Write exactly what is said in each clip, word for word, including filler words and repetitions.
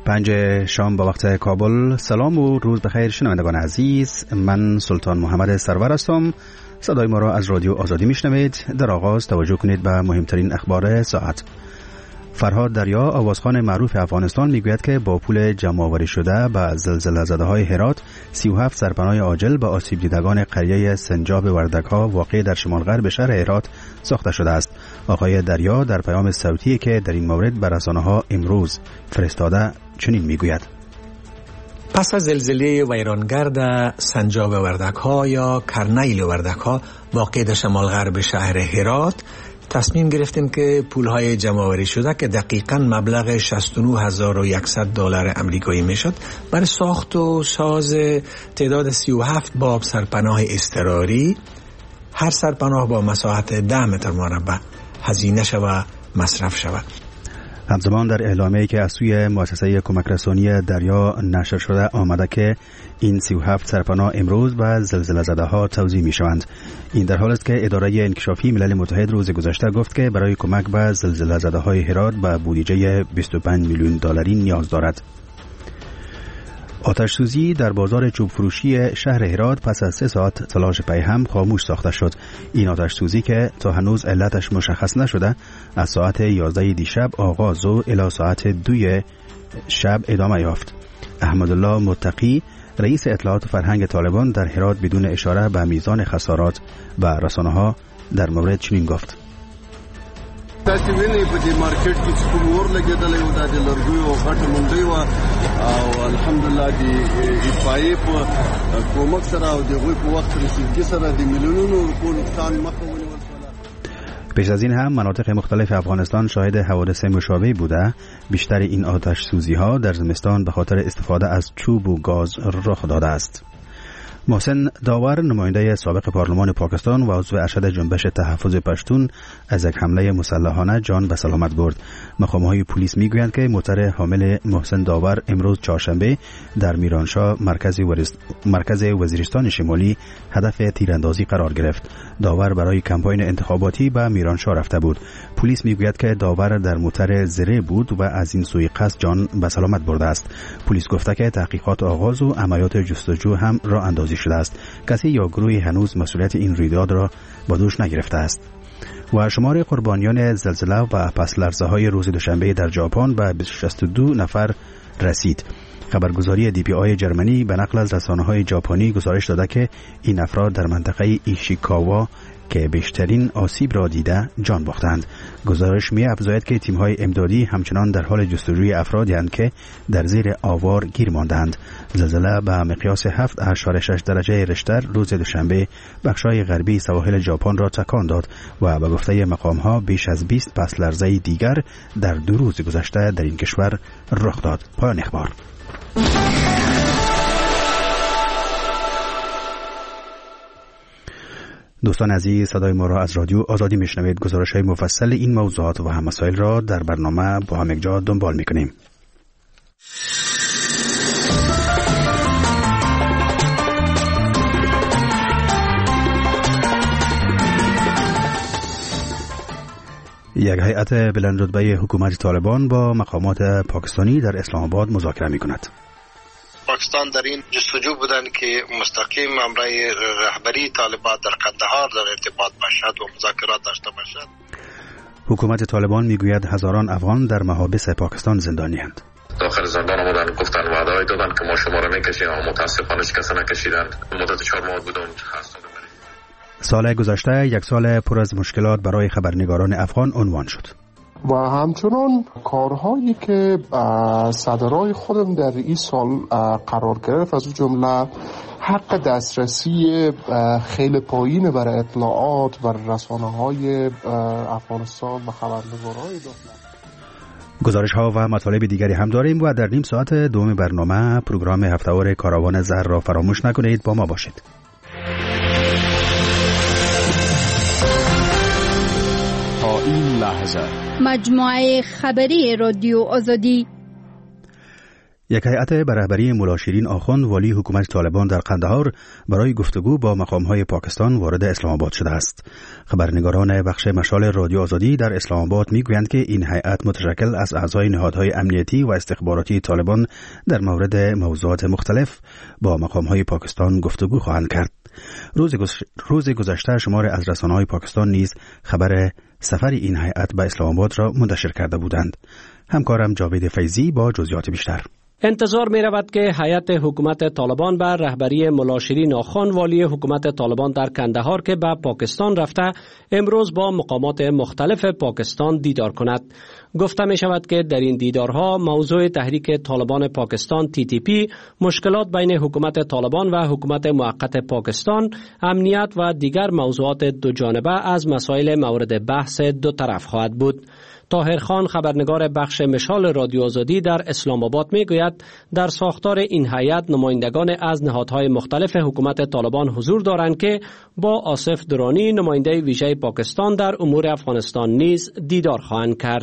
پنج شام با وقت کابل. سلام و روز بخیر شنوندگان عزیز، من سلطان محمد سرور هستم. صدای ما را از رادیو آزادی میشنوید. در آغاز توجه کنید به مهمترین اخبار ساعت. فرهاد دریا، آوازخوان معروف افغانستان، میگوید که با پول جمع‌آوری شده به زلزله زده‌های هرات، سی و هفت سرپناه عاجل به آسیب دیدگان قریه سنجاب وردک‌ها واقع در شمال غرب شهر هرات ساخته شده است. آقای دریا در پیام صوتی که در این مورد به رسانه‌ها امروز فرستاده چنین میگوید: پس از زلزله ویرانگرد سنجاب وردک‌ها یا کرنیل وردک‌ها واقع در شمال غرب شهر هرات، تصمیم گرفتیم که پولهای جمع‌آوری شده که دقیقاً مبلغ شصت و نه هزار و صد دلار آمریکایی میشد برای ساخت و ساز تعداد سی و هفت باب سرپناه اضطراری، هر سرپناه با مساحت ده متر مربع هزینه شود مصرف شود. همزمان در اعلامیه‌ای که از سوی مؤسسه کمک رسانی دریا نشر شده آمده که این سی و هفت سرپناه امروز به زلزله زده‌ها توزیع می‌شوند. این در حالی است که اداره انکشافی ملل متحد روز گذشته گفت که برای کمک به زلزله زده‌های هرات به بودجه بیست و پنج میلیون دلاری نیاز دارد. آتش سوزی در بازار چوب فروشی شهر هرات پس از سه ساعت تلاش پی هم خاموش ساخته شد. این آتش سوزی که تا هنوز علتش مشخص نشده از ساعت یازده دیشب آغاز و الی ساعت دو شب ادامه یافت. احمدالله متقی، رئیس اطلاعات و فرهنگ طالبان در هرات، بدون اشاره به میزان خسارات و رسانه‌ها در مورد چنین گفت: تاسو وینئ په دې مارکیټ کې چې کوم اور لګېدلی و دا د لرګیو او غټه منډۍ وه او الحمدلله د اطفایې په کومک سره او د هغوی په وخت رسیدګي سره د میلیونونو روپو نقصان مخه ونیول شوله. پیش از این هم مناطق مختلف افغانستان شاهد حوادث مشابهی بوده. بیشتر این آتش سوزی ها در زمستان به خاطر استفاده از چوب و گاز رخ داده است. محسن داور، نماینده سابق پارلمان پاکستان و عضو ارشد جنبش تحفظ پشتون، از یک حمله مسلحانه جان به سلامت برد. مقام‌های پلیس میگویند که موتر حامل محسن داور امروز چهارشنبه در میرانشاه مرکز مرکز وزیرستان شمالی هدف تیراندازی قرار گرفت. داور برای کمپاین انتخاباتی به میرانشاه رفته بود. پلیس میگوید که داور در موتر زره بود و از این سوی قصد جان به سلامت برده است. پلیس گفته که تحقیقات آغاز و عملیات جستجو هم راه اندازی شده است. کسی یا گروهی هنوز مسئولیت این رویداد را با دوش نگرفته است. و شمار قربانیان زلزله و پس لرزه های روز دوشنبه در ژاپن به شصت و دو نفر رسید. خبرگزاری دی پی آی جرمنی به نقل از رسانه‌های ژاپنی گزارش داده که این افراد در منطقه ایشیکاوا که بیشترین آسیب را دیده جان باختند. گزارش می افزاید که تیم‌های امدادی همچنان در حال جستجوی افرادی هستند که در زیر آوار گیر ماندند. زلزله به مقیاس هفت اشاره شش درجه ریشتر روز دوشنبه بخش‌های غربی سواحل ژاپن را تکان داد و به گفته مقام‌ها بیش از بیست پس لرزه دیگر در دو روز گذشته در این کشور رخ داد. پایان اخبار. دوستان عزیز، صدای ما را از رادیو آزادی میشنوید. گزارش های مفصل این موضوعات و هم مسائل را در برنامه با هم یکجا دنبال میکنیم. یک هیئت بلندرتبه حکومت طالبان با مقامات پاکستانی در اسلام آباد مذاکره میکند. پاکستان در این جستجو بودن که مستقیم امرای رهبری طالبان در قندهار در ارتباط باشد و مذاکرات داشته باشد. حکومت طالبان میگوید هزاران افغان در محابس پاکستان زندانی اند. داخل زندان آمدن، گفتن وعده‌ای دادن که ما شما را میکشیم، اما متاسفانه کسی نکشیدند. مدت چهار ماه بود اون هست. سال گذشته یک سال پر از مشکلات برای خبرنگاران افغان عنوان شد. و همچنان کارهایی که صدرای خودم در این سال قرار گرفت، از جمله حق دسترسی خیلی پایین برای اطلاعات و رسانه‌های افغانستان و خبرنگارهای داخل. گزارش ها و مطالب دیگری هم داریم و در نیم ساعت دوم برنامه پروگرام هفته‌وار کاروان زر را فراموش نکنید. با ما باشید. تا این لحظه مجموعه خبری رادیو آزادی. یک هیئت به رهبری ملا شیرین آخوند والی حکومت طالبان در قندهار برای گفتگو با مقام‌های پاکستان وارد اسلام آباد شده است. خبرنگاران بخش مشال رادیو آزادی در اسلام آباد میگویند که این هیئت متشکل از اعضای نهادهای امنیتی و استخباراتی طالبان در مورد موضوعات مختلف با مقام‌های پاکستان گفتگو خواهند کرد. روز روز گذشته شمار از رسانه‌های پاکستان نیز خبر سفر این هیئت به اسلام آباد را منتشر کرده بودند. همکارم جاوید فیضی با جزئیات بیشتر. انتظار می رود که هیئت حکومت طالبان بر رهبری ملا شیرین آخوند والی حکومت طالبان در کندهار که به پاکستان رفته امروز با مقامات مختلف پاکستان دیدار کند. گفته می شود که در این دیدارها موضوع تحریک طالبان پاکستان تی تی پی، مشکلات بین حکومت طالبان و حکومت موقت پاکستان، امنیت و دیگر موضوعات دو جانبه از مسائل مورد بحث دو طرف خواهد بود. طاهر خان خبرنگار بخش مشال رادیو آزادی در اسلام آباد میگوید در ساختار این هیئت نمایندگان از نهادهای مختلف حکومت طالبان حضور دارند که با آصف درانی نماینده ویژه پاکستان در امور افغانستان نیز دیدار خواهند کرد.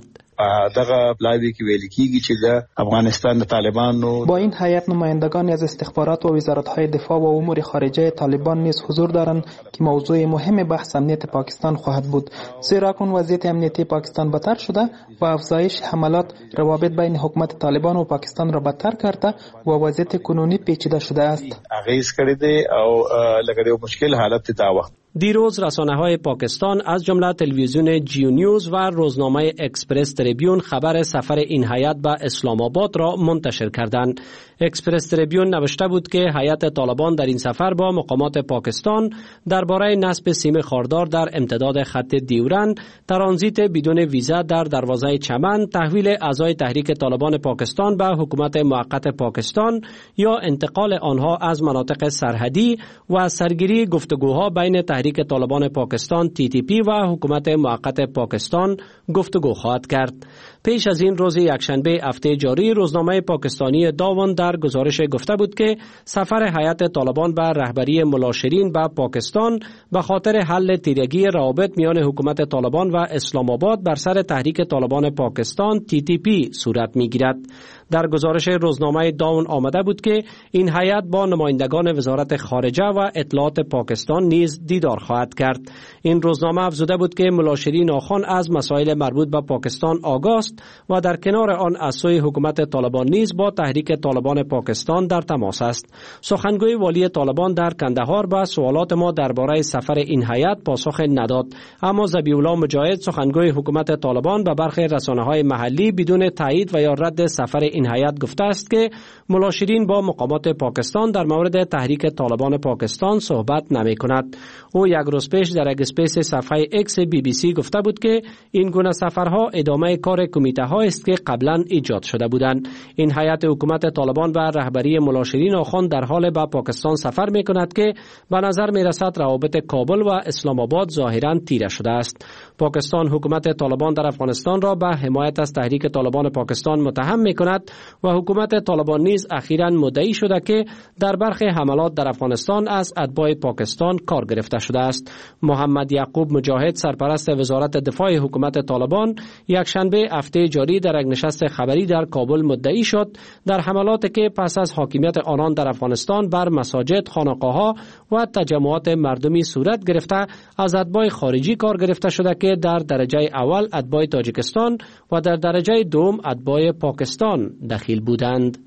دغه بلایوی کې ویل کیږي چې د افغانستان د طالبانو با این هیئت نمایندگان از استخبارات و وزارت‌های دفاع و امور خارجه طالبان نیز حضور دارند که موضوع مهم بحث امنیت پاکستان خواهد بود، زیرا اکنون وضعیت امنیتی پاکستان بدتر شده و افزایش حملات روابط بین حکومت طالبان و پاکستان را بدتر کرده و وضعیت کنونی پیچیده شده است. اغیز کړی دی او لکه یو مشکل حالت دا وخت. دیروز رسانه‌های پاکستان از جمله تلویزیون جیو نیوز و روزنامه اکسپرس تریبیون خبر سفر این هیئت به اسلام آباد را منتشر کردند. اکسپرس تریبیون نوشته بود که هیئت طالبان در این سفر با مقامات پاکستان درباره نصب سیم خاردار در امتداد خط دیورند، ترانزیت بدون ویزا در دروازه چمن، تحویل اعضای تحریک طالبان پاکستان به حکومت موقت پاکستان یا انتقال آنها از مناطق سرحدی و سرگیری گفتگوها بین تحریک طالبان پاکستان تی تی پی و حکومت موقت پاکستان گفتگو خواهد کرد. پیش از این روز یکشنبه هفته جاری روزنامه پاکستانی داون در گزارش گفته بود که سفر هیئت طالبان به رهبری ملا شیرین به پاکستان به خاطر حل تیرگی روابط میان حکومت طالبان و اسلام آباد بر سر تحریک طالبان پاکستان تی تی پی صورت میگیرد. در گزارش روزنامه داون آمده بود که این هیئت با نمایندگان وزارت خارجه و اطلاعات پاکستان نیز دیدار خواهد کرد. این روزنامه افزوده بود که ملا شیرین آخوند از مسائل مربوط به پاکستان آگاه است و در کنار آن از سوی حکومت طالبان نیز با تحریک طالبان پاکستان در تماس است. سخنگوی والی طالبان در کندهار به سوالات ما درباره سفر این هیئت پاسخ نداد، اما ذبیح‌الله مجاهد سخنگوی حکومت طالبان به برخی رسانه‌های محلی بدون تایید و یا رد سفر این هیئت گفته است که ملا شیرین با مقامات پاکستان در مورد تحریک طالبان پاکستان صحبت نمی کند. او یک روز پیش در یک اسپیس صفحه اکس بی بی سی گفته بود که این گونه سفرها ادامه کار کمیته ها است که قبلا ایجاد شده بودند. این هیئت حکومت طالبان و رهبری ملا شیرین آخوند در حال به پاکستان سفر می کند که به نظر می رسد روابط کابل و اسلام آباد ظاهرا تیره شده است. پاکستان حکومت طالبان در افغانستان را به حمایت از تحریک طالبان پاکستان متهم می کند و حکومت طالبان نیز اخیراً مدعی شده که در برخی حملات در افغانستان از اتباع پاکستان کار گرفته شده است. محمد یعقوب مجاهد سرپرست وزارت دفاع حکومت طالبان یکشنبه هفته جاری در یک نشست خبری در کابل مدعی شد در حملاتی که پس از حاکمیت آنان در افغانستان بر مساجد، خانقاه‌ها و تجمعات مردمی صورت گرفته از اتباع خارجی کار گرفته شده که در درجه اول اتباع تاجیکستان و در درجه دوم اتباع پاکستان دخیل بودند.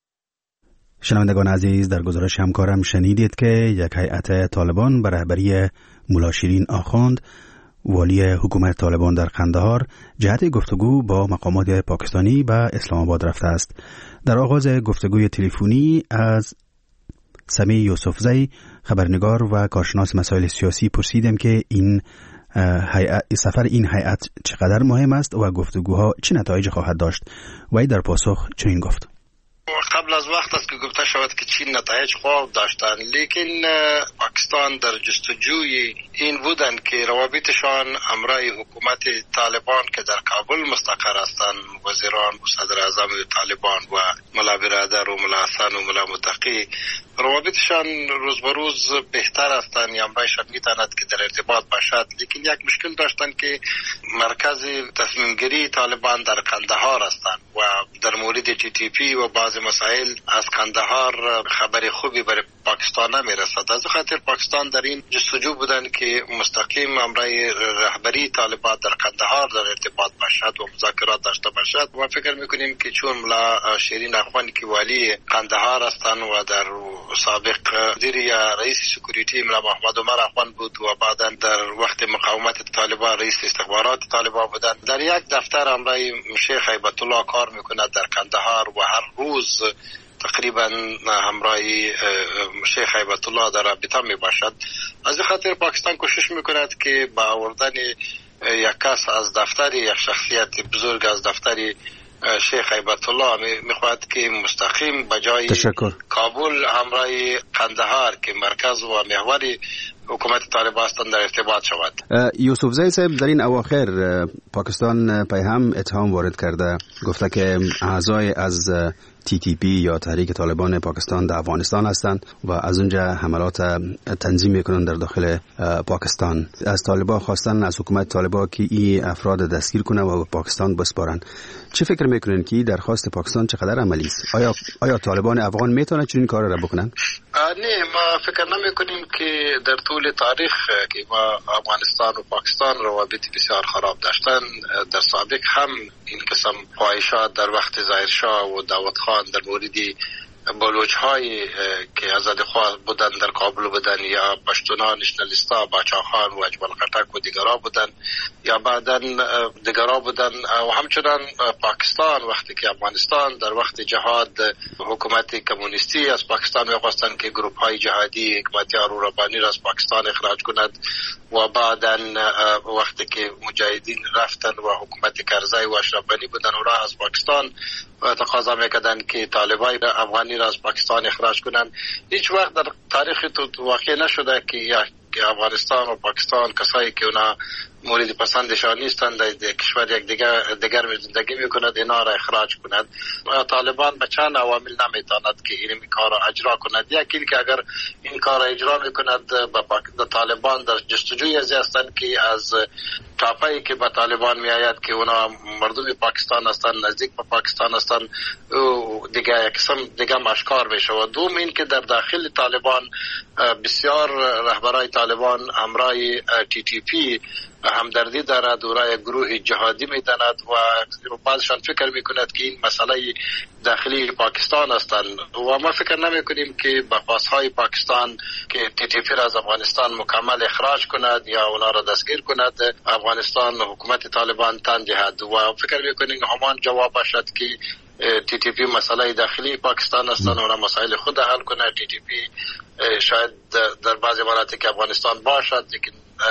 شنوندگان عزیز، در گزارش همکارم شنیدید که یک هیئت طالبان به رهبری ملا شیرین آخوند والی حکومت طالبان در قندهار جهت گفتگو با مقامات پاکستانی به اسلام آباد رفته است. در آغاز گفتگوی تلفنی از سمی یوسفزی خبرنگار و کارشناس مسائل سیاسی پرسیدم که این سفر این هیئت چقدر مهم است و گفتگوها چه نتایج خواهد داشت. وی در پاسخ چنین گفت: قبل از وقت است که گفته شود که چین نتایج خوب داشتند، لیکن پاکستان در جستجوی این بودند که روابطشان امرای حکومت طالبان که در کابل مستقر هستند، وزیران و صدر اعظم طالبان و ملا برادر و ملا حسن و ملا متقی، روابطشان روز به روز بهتر هستند، امرایشان میتواند که در ارتباط باشد. لیکن یک مشکل داشتند که مرکز تصمیم گیری طالبان در قندهار هستند و در مورد تی تی پی و بعض بعض مسائل از قندهار خبر خوبی برای پاکستان نمیرسد. از خاطر پاکستان در این جستجو بودن که مستقیم امرای رهبری طالبان در قندهار در ارتباط باشد و مذاکرات داشته باشد. ما فکر میکنیم که چون ملا شیرین اخوان که والی قندهار هستند و در سابق وزیر یا رئیس سکیوریتی ملا محمد عمر اخوان بود و بعدا در وقت مقاومت طالبان رئیس استخبارات طالبان بودند، در یک دفتر امرای شیخ هیبت الله کار میکند در قندهار و هر روز تقریبا همراه شیخ هیبت الله در رابطه می باشد. از خاطر پاکستان کوشش میکند که با آوردن یک کس از دفتر یک شخصیت بزرگ از دفتر شیخ هیبت الله میخواهد که مستقیم بجای تشکر. کابل همراه قندهار که مرکز و محور حکومت طالبان هستند در ارتباط شود. یوسف زئی صاحب در این اواخر پاکستان پیام اتهام وارد کرده، گفته که اعضای از تی تی پی یا تحریک طالبان پاکستان در افغانستان هستند و از اونجا حملات تنظیم میکنن در داخل پاکستان. از طالبان خواستن از حکومت طالبان که این افراد دستگیر کنه و پاکستان بسپارن. چه فکر میکنین که درخواست پاکستان چقدر عملی است؟ آیا آیا طالبان افغان میتونه چنین کار را بکنن؟ نه، ما فکر نمیکنیم که در طول تاریخ که ما افغانستان و پاکستان روابط بسیار خراب داشتن، در سابق هم این قسم خواهشات در وقت ظاهرشاه و داود خان در مورد بلوچ های که آزاد خواه بودن در کابل بودن یا پشتونان نشنالیستا باچا خان و اجمل خټک و دیگرها بودن یا بعدا دیگرها بودن و همچنان پاکستان وقتی که افغانستان در وقت جهاد حکومت کمونیستی از پاکستان می‌خواستند که گروه های جهادی حکمتیار و ربانی را از پاکستان اخراج کند و بعدا وقتی که مجاهدین رفتن و حکومت کرزی و اشرف غنی بودن و را از پاکستان و تقاضا میکردن که طالبان افغانی را از پاکستان اخراج کنند. هیچ وقت در تاریخ تو واقع نشده که افغانستان و پاکستان کسایی که اونا مورد پسندشان نیستند در کشور یک دیگر دیگر زندگی میکند اینا را اخراج کند. طالبان به چند عوامل نمیتواند که این کار را اجرا کند. یکی که اگر این کار را اجرا میکند با طالبان در جستجوی ازی هستند که از تاپایی که به طالبان میآید که اونا مردم پاکستان هستند، نزدیک به پاکستان هستند، دیگه قسم دیگه مشکار میشه. و دوم این که در داخل طالبان بسیار رهبرای طالبان همراه تی تی پی همدردی دارد و را یک گروه جهادی میداند و بعضشان فکر میکند که این مسئله داخلی پاکستان هستند و ما فکر نمی کنیم که با خواستهای پاکستان که تی تی پی را از افغانستان مکمل اخراج کند یا اونا را دستگیر کند افغانستان حکومت طالبان تن دهد و فکر میکنیم همان جواب باشد که تی تی پی مسئله داخلی پاکستان هستند و مسائل خود حل کنه. تی تی پی شاید در بعضی مناطق افغانستان باشد لیکن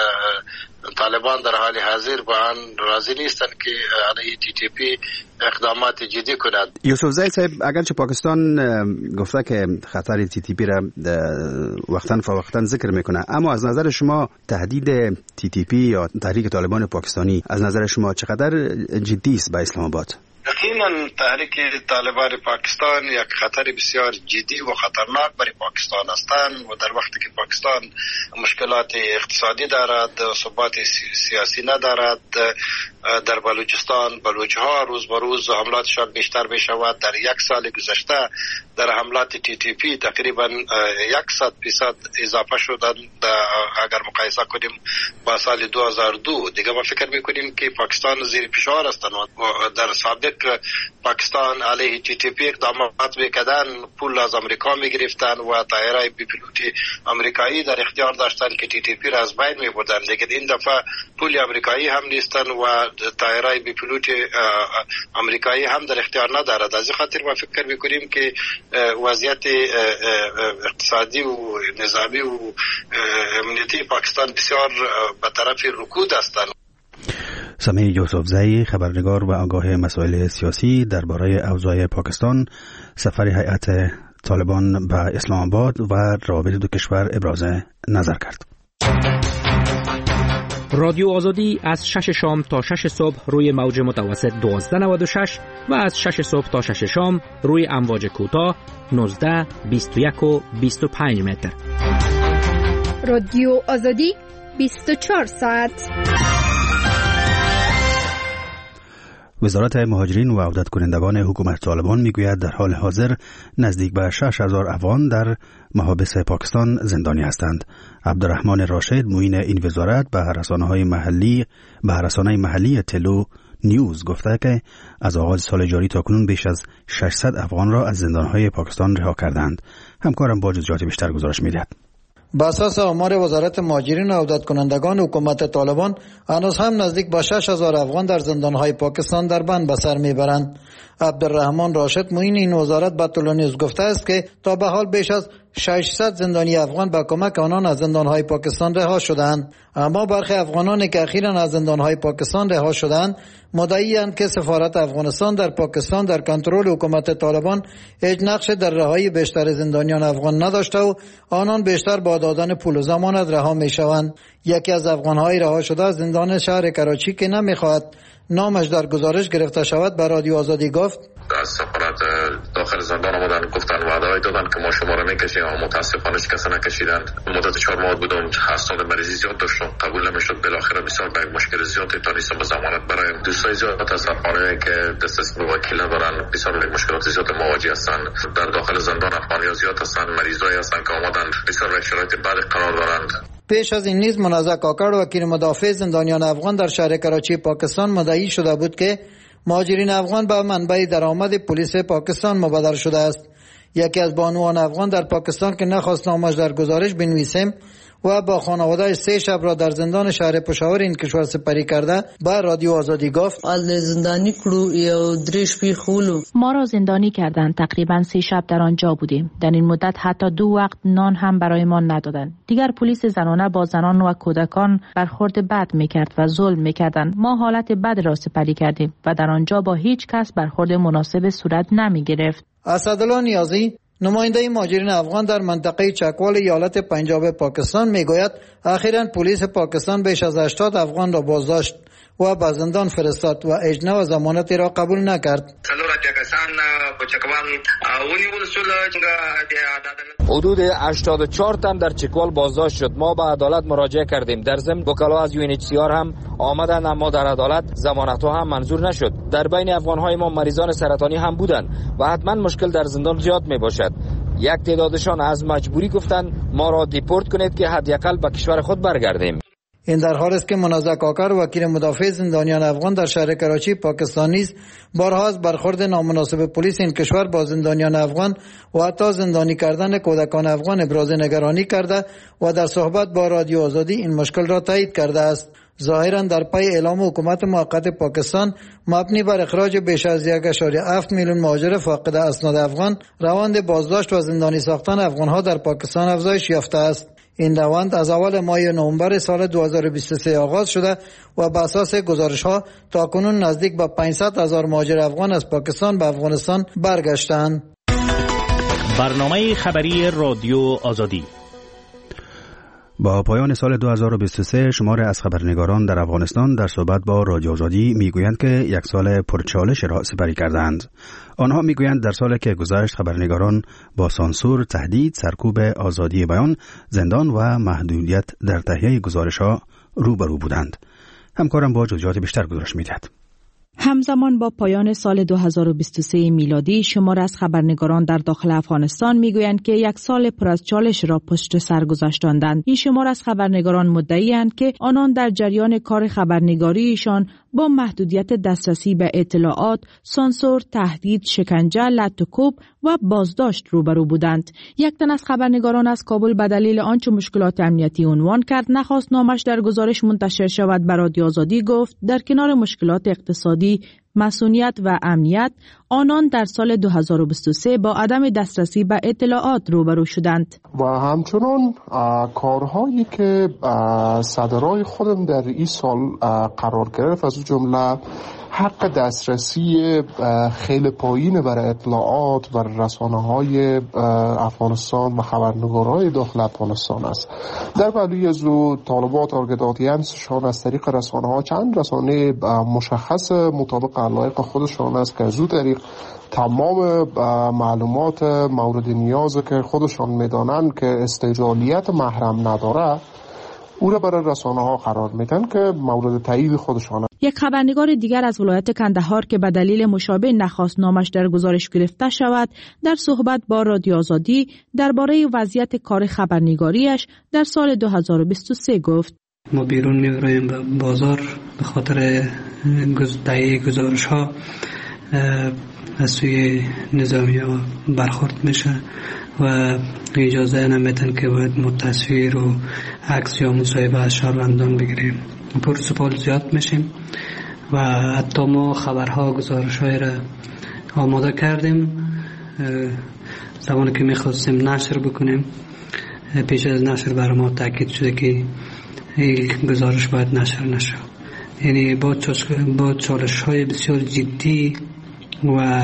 طالبان در حال حاضر با آن راضی نیستند که علیه تی تی پی اقدامات جدی کند. یوسف زئی صاحب اگرچه پاکستان گفته که خطر تی تی پی را وقتاً فوقتاً ذکر میکنه، اما از نظر شما تهدید تی تی پی یا تحریک طالبان پاکستانی از نظر شما چقدر جدی است به اسلام آباد؟ یقینا تحریک طالبان پاکستان یک خطر بسیار جدی و خطرناک برای پاکستان هستند و در وقتی که پاکستان مشکلات اقتصادی دارد، ثبات سیاسی ندارد، در بلوچستان بلوچ ها روز به روز حملاتشان بیشتر می شود. در یک سال گذشته در حملات تی تی پی تقریبا صد فیصد اضافه شدن اگر مقایسه کنیم با سال دو هزار و دو. دیگه ما فکر میکنیم که پاکستان زیر فشار هستند و در سابق پاکستان علیه تی تی پی اقدامات میکردن، پول از امریکا میگرفتن و طیاره‌های بی پیلوت امریکایی در اختیار داشتن که تی تی پی را از بین میبردن. لیکن این دفعه پول امریکایی هم نیستن و طیاره‌های بی پیلوت امریکایی هم در اختیار ندارد. از این خاطر ما فکر میکنیم که وضعیت اقتصادی و نظامی و امنیتی پاکستان بسیار به طرف رکود هستند. سمیع یوسف زئی خبرنگار و آگاه مسائل سیاسی درباره اوضاع پاکستان، سفر هیئت طالبان به اسلام آباد و روابط دو کشور ابراز نظر کرد. رادیو آزادی از شش شام تا شش صبح روی موج متوسط دوازده نود و شش و از شش صبح تا شش شام روی امواج کوتاه نوزده، بیست و یک و بیست و پنج متر. رادیو آزادی بیست و چهار ساعت. وزارت مهاجرین و عودت کنندگان حکومت طالبان میگوید در حال حاضر نزدیک به شش هزار افغان در محابس پاکستان زندانی هستند. عبدالرحمن راشد معین این وزارت به رسانه‌های محلی به رسانه محلی تلو نیوز گفته که از آغاز سال جاری تاکنون بیش از ششصد افغان را از زندانهای پاکستان رها کردند. همکارم با جزئیات بیشتر گزارش می‌دهد. بر اساس آمار وزارت مهاجرین و عودت کنندگان حکومت طالبان هنوز هم نزدیک به شش هزار افغان در زندانهای پاکستان در بند به سر میبرند. عبدالرحمن راشد معین این وزارت به تلو نیوز گفته است که تا به حال بیش از ششصد زندانی افغان با کمک آنان از زندانهای پاکستان رها شدند، اما برخی افغانانی که اخیراً از زندانهای پاکستان رها شدند مدعی‌اند که سفارت افغانستان در پاکستان در کنترل حکومت طالبان هیچ نقش در رهایی بیشتر زندانیان افغان نداشته و آنان بیشتر با دادن پول و ضمانت رها میشوند. یکی از افغان‌های رها شده از زندان شهر کراچی که نمیخواهد نامش در گزارش گرفته شود به رادیو آزادی گفت: از سفارت داخل زندان آمدن گفتن وعده دادن که ما شما رو میکشیم، اما متاسفانه کسی نکشیدند. مدت چهار ماه بودم، هستند مریضی زیاد داشتم، قبول نمیشد. بالاخره بسیار به مشکل زیاد تانیستم به ضمانت برایم. دوستای زیاد از افغانایی که دسترسی به وکیل ندارن بسیار به مشکلات زیاد مواجه هستند. در داخل زندان افغانی زیاد هستند، مریضایی هستند که آمدن بسیار به شرایط بد قرار دارند. پیش از این نیز منازع کاکر وکیل مدافع زندانیان افغان در شهر کراچی پاکستان مدعی شده بود که مهاجرین افغان به منبع درآمد پلیس پاکستان مبادر شده است. یکی از بانوان افغان در پاکستان که نخواست نامش در گزارش بنویسیم و با خانواده سه شب را در زندان شهر پشاور این کشور سپری کرده با رادیو آزادی گفت: زندانی کړو یو درې شپې خولو ما را زندانی کردند. تقریبا سه شب در آنجا بودیم. در این مدت حتی دو وقت نان هم برایمان ندادند. دیگر پلیس زنانه با زنان و کودکان برخورد بد میکرد و ظلم میکردند. ما حالت بد را سپری کردیم و در آنجا با هیچ کس برخورد مناسب صورت نمیگرفت. اسدالله نیازی نماینده مهاجرین افغان در منطقه چکوال ایالت پنجاب پاکستان میگوید اخیراً پلیس پاکستان بیش از هشتاد افغان را بازداشت و به زندان فرستاد و اجنه و ضمانتی را قبول نکرد. حدود هشتاد و چهار تن در چکوال بازداشت شد. ما به عدالت مراجعه کردیم. در ضمن وکلا از یو ان اچ سی آر هم آمدند، اما در عدالت ضمانت‌ها هم منظور نشد. در بین افغان‌های ما مریضان سرطانی هم بودند و حتما مشکل در زندان زیاد میباشد. یک تعدادشان از مجبوری گفتند ما را دیپورت کنید که حداقل به کشور خود برگردیم. این در حالی است که منازع کاکر وکیل مدافع زندانیان افغان در شهر کراچی پاکستان نیز بارها از برخورد نامناسب پلیس این کشور با زندانیان افغان و حتی زندانی کردن کودکان افغان ابراز نگرانی کرده و در صحبت با رادیو آزادی این مشکل را تایید کرده است. ظاهرا در پی اعلام حکومت موقت پاکستان مبنی بر اخراج بیش از یک ممیز هفت میلیون مهاجر فاقد اسناد افغان، روند بازداشت و زندانی ساختن افغانها در پاکستان افزایش یافته است. این روند از اول ماه نوامبر سال دو هزار و بیست و سه آغاز شده و بر اساس گزارش‌ها تاکنون نزدیک به پانصد هزار مهاجر افغان از پاکستان به افغانستان برگشتند. برنامه خبری رادیو آزادی. با پایان سال دو هزار و بیست و سه شمار از خبرنگاران در افغانستان در صحبت با رادیو آزادی میگویند که یک سال پرچالش را سپری کردند. آنها میگویند در سالی که گذشت خبرنگاران با سانسور، تهدید، سرکوب آزادی بیان، زندان و محدودیت در تهیه گزارش‌ها روبرو بودند. همکارم با جزئیات بیشتر گزارش می‌دهد. همزمان با پایان سال دو هزار و بیست و سه میلادی شمار از خبرنگاران در داخل افغانستان میگویند که یک سال پر از چالش را پشت سر گذاشتند. این شمار از خبرنگاران مدعی‌اند که آنان در جریان کار خبرنگاریشان با محدودیت دسترسی به اطلاعات، سانسور، تهدید، شکنجه، لط و کوب و بازداشت روبرو بودند. یک تن از خبرنگاران از کابل به دلیل آنچه مشکلات امنیتی عنوان کرد نخواست نامش در گزارش منتشر شود. به رادیو آزادی گفت در کنار مشکلات اقتصادی، مسئولیت و امنیت، آنان در سال دو هزار و بیست و سه با عدم دسترسی به اطلاعات روبرو شدند. و همچنان کارهایی که صدرای خودم در این سال قرار گرفت از جمله حق دسترسی خیلی پایین برای اطلاعات و رسانه‌های افغانستان و خبرنگارهای داخل افغانستان است. در پهلوی از او طالبات ارگداتیانسشان از طریق رسانه‌ها چند رسانه مشخص مطابق علایق خودشان است که از او طریق تمام معلومات مورد نیاز که خودشان میدانند که استجالیت محرم نداره او را برای رسانه‌ها قرار میدن که مورد تایید خودشان است. یک خبرنگار دیگر از ولایت کندهار که به دلیل مشابه نخواست نامش در گزارش گرفته شود، در صحبت با رادیو آزادی درباره وضعیت کار خبرنگاریش در سال دو هزار و بیست و سه گفت: ما بیرون می‌رویم به بازار به خاطر تهیه گزارش ها از سوی نظامی ها برخورد میشه و اجازه نمیتن که باید ما تصویر و عکس یا مصاحبه از شهروندان بگیریم. پرسپال زیاد میشیم و حتی ما خبرها گزارش های را آماده کردیم. زمانی که میخواستیم نشر بکنیم، پیش از نشر برای ما تاکید شده که این گزارش باید نشر نشه. یعنی با چالش های بسیار جدی و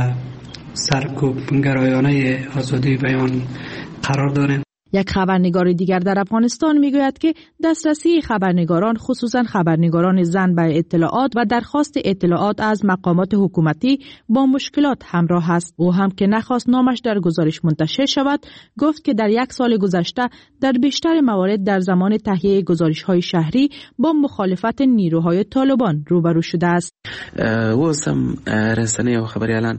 سرکوب گرایانه آزادی بیان قرار داریم. یک خبرنگار دیگر در افغانستان میگوید که دسترسی خبرنگاران، خصوصا خبرنگاران زن به اطلاعات و درخواست اطلاعات از مقامات حکومتی با مشکلات همراه است. او هم که نخواست نامش در گزارش منتشر شود، گفت که در یک سال گذشته در بیشتر موارد در زمان تهیه گزارش‌های شهری با مخالفت نیروهای طالبان روبرو شده است. واسم رسانه و خبریالان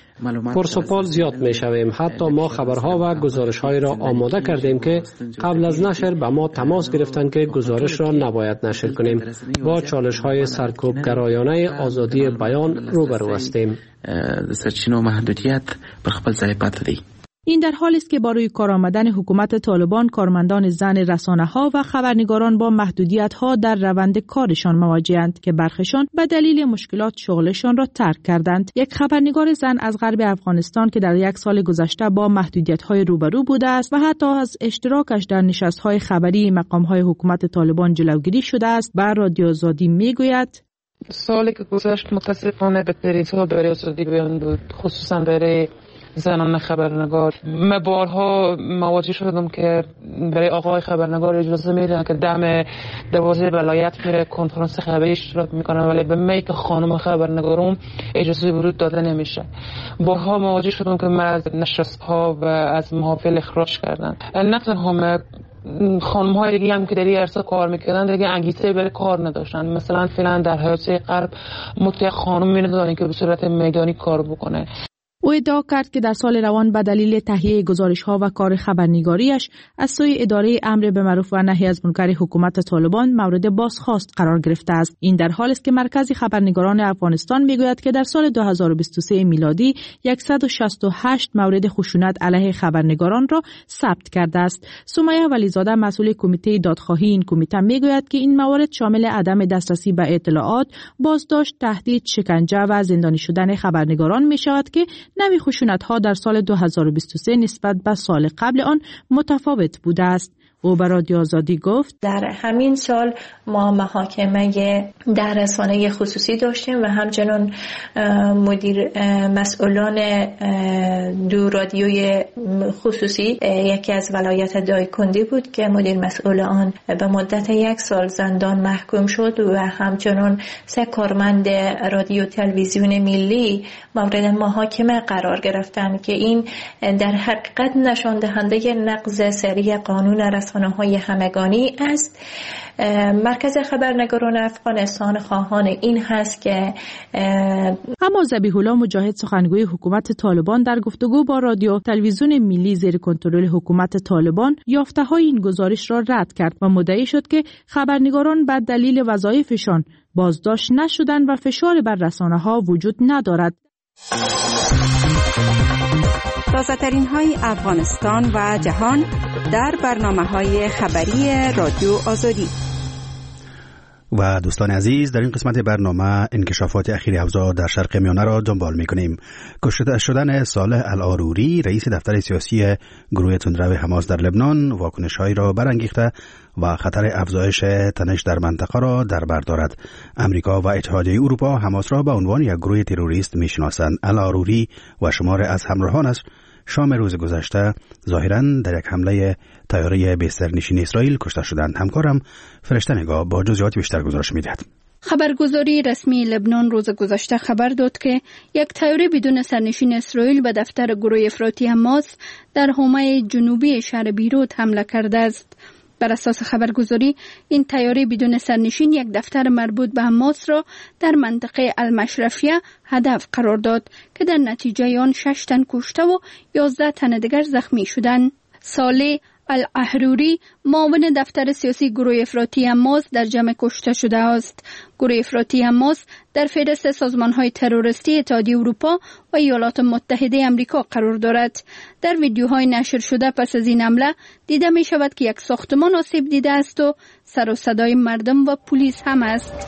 پرسپال زیاد می شویم. حتی ما خبرها و گزارش های را آماده کردیم که قبل از نشر به ما تماس گرفتند که گزارش را نباید نشر کنیم. با چالش های سرکوب گرایانه آزادی بیان روبرو هستیم. سرچینه و محدودیت بر خپل ځای پاتې دی. این در حالی است که با روی کار آمدن حکومت طالبان، کارمندان زن رسانه‌ها و خبرنگاران با محدودیت‌ها در روند کارشان مواجه‌اند که برخشان به دلیل مشکلات شغلشان را ترک کردند. یک خبرنگار زن از غرب افغانستان که در یک سال گذشته با محدودیت‌های روبرو بوده است و حتی از اشتراکش در نشست‌های خبری مقام‌های حکومت طالبان جلوگیری شده است، به رادیو آزادی می‌گوید: سالی که گذشت متاسفانه بهترین سال برای آزادی بیان بود، خصوصا برای زنان خبرنگار. من بارها مواجه شدم که برای آقای خبرنگار اجازه میدن که دم دروازه ولایت میره کنفرانس خبری اشتراک میکنه، ولی به من که خانم خبرنگارم اجازه ورود داده نمیشه. بارها مواجه شدم که من از نشست‌ها و از محافل اخراج کردن. نه تنها خانم های دیگه هم که در این عرصه کار میکردن دیگه انگیزه برای کار نداشتن. مثلا فعلا در حیاتی غرب متأ خانم ندارن که به صورت میدانی کار بکنه. او ادعا کرد که در سال روان به دلیل تهیه گزارش‌ها و کار خبرنگاریش از سوی اداره امر به معروف و نهی از منکر حکومت طالبان مورد بازخواست قرار گرفته است. این در حالی است که مرکز خبرنگاران افغانستان میگوید که در سال دو هزار و بیست و سه میلادی صد و شصت و هشت مورد خشونت علیه خبرنگاران را ثبت کرده است. سمیه ولیزاده مسئول کمیته دادخواهی این کمیته میگوید که این موارد شامل عدم دسترسی به اطلاعات، بازداشت، تهدید، شکنجه و زندانی شدن خبرنگاران میشود که نوع خشونت‌ها در سال دو هزار و بیست و سه نسبت به سال قبل آن متفاوت بوده است. او به رادیو آزادی گفت: در همین سال ما محاکمه در رسانه خصوصی داشتیم و همچنان مدیر مسئولان دو رادیوی خصوصی، یکی از ولایت دایکندی بود که مدیر مسئول آن به مدت یک سال زندان محکوم شد و همچنان سه کارمند رادیو تلویزیون ملی مورد محاکمه قرار گرفتند که این در حقیقت نشان دهنده نقض سری قانون رسانه های همگانی است. مرکز خبرنگاران افغانستان خواهان این هست که اما ذبیح الله مجاهد، سخنگوی حکومت طالبان، در گفتگو با رادیو تلویزیون ملی زیر کنترل حکومت طالبان یافته های این گزارش را رد کرد و مدعی شد که خبرنگاران بر دلیل وظایفشان بازداشت نشدند و فشار بر رسانه ها وجود ندارد. تازه‌ترین های افغانستان و جهان در برنامه‌های خبری رادیو آزادی. و دوستان عزیز، در این قسمت برنامه انکشافات اخیر اوضاع در شرق میانه را دنبال می‌کنیم. کشته شدن صالح العاروری، رئیس دفتر سیاسی گروه تندرو حماس در لبنان، واکنش‌هایی را برانگیخته و خطر افزایش تنش در منطقه را در بر دارد. امریکا و اتحادیه اروپا حماس را به عنوان یک گروه تروریست می‌شناسند. العاروری و شمار از همراهانش شام روز گذشته ظاهراً در یک حمله طیاره به سرنشین اسرائیل کشته شدند. همکارم فرشته نگاه با جزئیات بیشتر گزارش می‌دهد. خبرگزاری رسمی لبنان روز گذشته خبر داد که یک طیاره بدون سرنشین اسرائیل به دفتر گروه افراطی حماس در حومه جنوبی شهر بیروت حمله کرده است. بر اساس خبرگزاری این طیاره بدون سرنشین یک دفتر مربوط به حماس را در منطقه المشرفیه هدف قرار داد که در نتیجه آن شش تن کشته و یازده تن دیگر زخمی شدند. صالح الاحروری معاون دفتر سیاسی گروه افراطی حماس در جمع کشته شده است. گروه افراطی حماس در فهرست سازمان‌های تروریستی اتحادیه اروپا و ایالات متحده آمریکا قرار دارد. در ویدیوهای نشر شده پس از این حمله دیده می شود که یک ساختمان آسیب دیده است و سر و صدای مردم و پلیس هم است.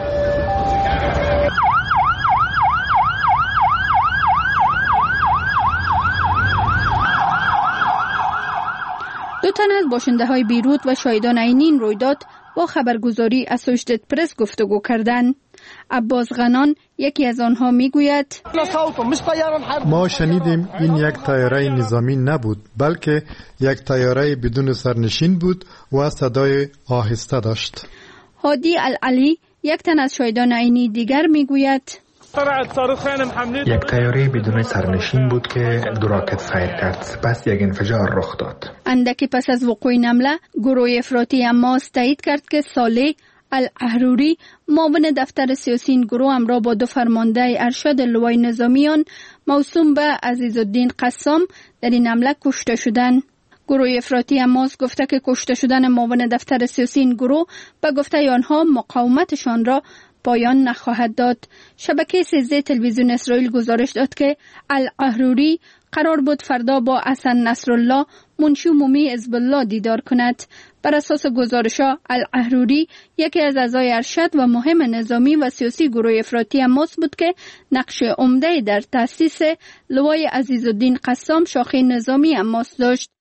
دو تن از باشنده های بیروت و شاهدان عینی این رویداد با خبرگزاری اسوشیتد پرس گفتگو کردند. عباس غنان یکی از آنها میگوید ما شنیدیم این یک طیاره نظامی نبود بلکه یک طیاره بدون سرنشین بود و صدای آهسته داشت. هادی العلی یک تن از شاهدان عینی دیگر میگوید یک طیاره بدون سرنشین بود که دو راکت فایر کرد، سپس یک انفجار رخ داد. اندکی پس از وقوع این حمله گروه افراطی حماس تایید کرد که صالح الاحروری معاون دفتر سیاسی این گروه همراه با دو فرمانده ارشد لوای نظامیان موسوم به عزیزالدین قسام در این حمله کشته شدند. گروه افراطی حماس گفته که کشته شدن معاون دفتر سیاسی این گروه به گفته آنها مقاومتشان را پایان نخواهد داد. شبکه سیزده تلویزیون اسرائیل گزارش داد که الاحروری قرار بود فردا با حسن نصرالله منشی عمومی حزب الله دیدار کند. بر اساس گزارش‌ها الاحروری یکی از اعضای ارشد و مهم نظامی و سیاسی گروه افراطی حماس بود که نقش عمده در تأسیس لوای عزیزالدین قسام شاخه نظامی حماس داشت.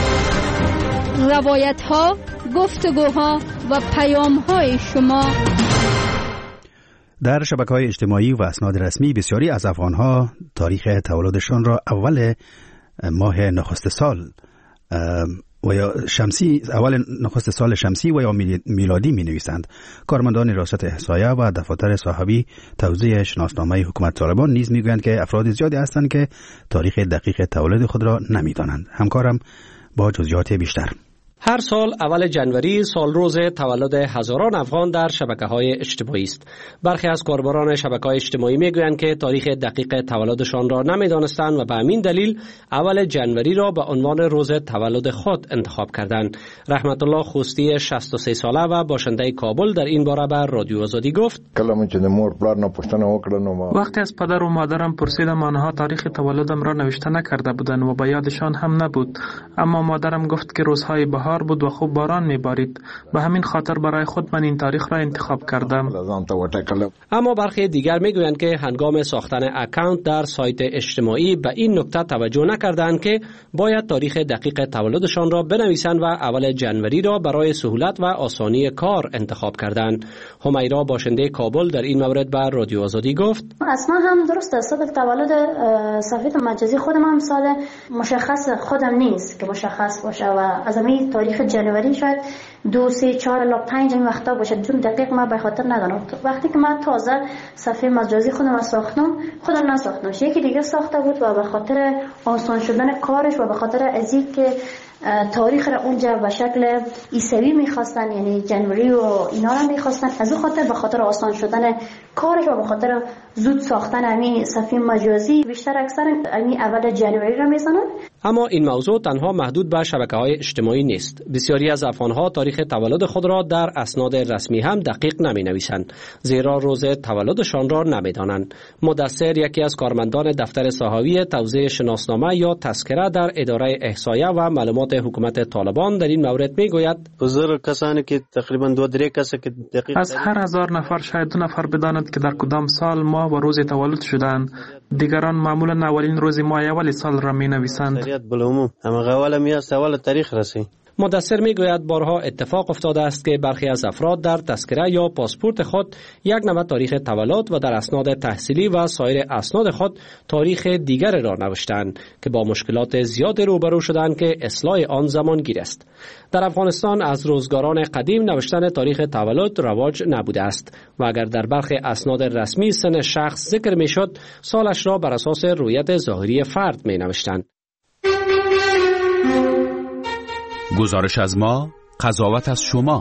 روایت‌ها، گفتگوها و پیام‌های شما. در شبکه‌های اجتماعی و اسناد رسمی بسیاری از افغان‌ها تاریخ تولدشان را اول ماه نخست سال و یا شمسی اول نخست سال شمسی و یا میلادی می‌نویسند. کارمندان ریاست احصایه و دفاتر صاحبی توزیع شناسنامه حکومت طالبان نیز می‌گویند که افراد زیادی هستند که تاریخ دقیق تولد خود را نمی‌دانند. همکارم با جزئیات بیشتر. هر سال اول جنوری سال روز تولد هزاران افغان در شبکه‌های اجتماعی است. برخی از کاربران شبکه‌های اجتماعی میگویند که تاریخ دقیق تولدشان را نمی‌دانستند و به همین دلیل اول جنوری را به عنوان روز تولد خود انتخاب کردند. رحمت الله خوستی شصت و سه ساله و باشنده کابل در این باره به رادیو آزادی گفت: وقتی از پدر و مادرم پرسیدم آنها تاریخ تولدم را نوشته نکرده بودند و به یادشان هم نبود، اما مادرم گفت که روزهای بهار بود و خوب باران میبارید، به همین خاطر برای خود من این تاریخ را انتخاب کردم. اما برخی دیگر میگویند که هنگام ساختن اکانت در سایت اجتماعی به این نکته توجه نکردند که باید تاریخ دقیق تولدشان را بنویسند و اول جنوری را برای سهولت و آسانی کار انتخاب کردند. همیرا باشنده کابل در این مورد به رادیو آزادی گفت: اصلا هم درست است. صدق تولد صفحه مجازی خودم هم سال مشخص خودم نیست که مشخص باشه و از همین تاریخ جنوری شاید دو سه چهار الی پنج این وقتا باشه، چون دقیق ما به خاطر ندارم. وقتی که من تازه صفحه مجازی خودم را ساختم، خودم نساختم، یکی دیگه ساخته بود و به خاطر آسان شدن کارش و به خاطر از اینکه تاریخ را اونجا به شکل عیسوی میخواستن، یعنی جنوری و اینا را میخواستن، از اون خاطر به خاطر آسان شدن کارش و به خاطر زود ساختن همین صفحه مجازی بیشتر اکثر همین اول جنوری را میزنن. اما این موضوع تنها محدود به شبکه‌های اجتماعی نیست. بسیاری از افغان‌ها تاریخ تولد خود را در اسناد رسمی هم دقیق نمی‌نویسند، زیرا روز تولدشان را نمی‌دانند. مدثر یکی از کارمندان دفتر ساحوی توزیع شناسنامه یا تذکره در اداره احصایه و معلومات حکومت طالبان در این مورد می‌گوید: حضور کسانی که تقریباً دو درې کس که دقیق از هر هزار نفر شاید دو نفر بدانند که در کدام سال ماه و روز تولد شدند. دیگران معمولا اولین روز ماه اول سال را می‌نویسند. بالعموم اما اول میاد اول تاریخ رسی. مدثر میگوید بارها اتفاق افتاده است که برخی از افراد در تذکره یا پاسپورت خود یک نوع تاریخ تولد و در اسناد تحصیلی و سایر اسناد خود تاریخ دیگر را نوشتند که با مشکلات زیاد روبرو شدند که اصلاح آن زمانگیر است. در افغانستان از روزگاران قدیم نوشتن تاریخ تولد رواج نبوده است و اگر در برخی اسناد رسمی سن شخص ذکر میشد، سالش را بر اساس رویت ظاهری فرد می نوشتند. گزارش از ما قضاوت از شما.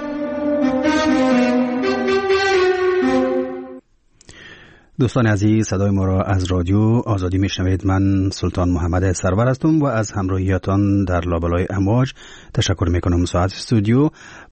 دوستان عزیز، صدای ما را از رادیو آزادی میشنوید. من سلطان محمد سرور هستم و از همراهیتان در لابلای امواج تشکر میکنم. ساعت استودیو